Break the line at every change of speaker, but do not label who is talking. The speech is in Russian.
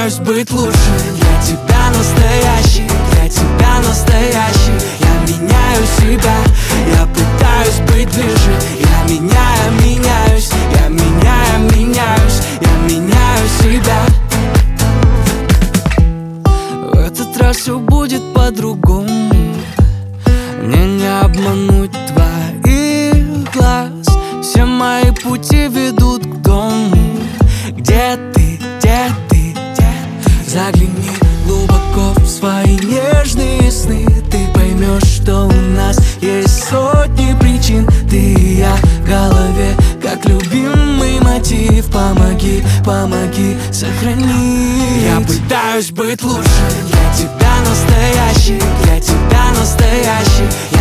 пытаюсь быть лучше. Для тебя настоящий, для тебя настоящий. Я меняю себя, я пытаюсь быть ближе. Я меняюсь, я меняюсь, я меняю себя. В этот раз все будет по-другому. Мне не обмануть твоих глаз. Все мои пути ведут к дому. Где ты, где ты, где? Загляни глубоко в свои нежные сны. Ты поймешь, что у нас есть сотни причин. Ты и я в голове, как любимый мотив. Помоги, помоги, сохрани. Я пытаюсь быть лучше. Для тебя настоящий, для тебя настоящий.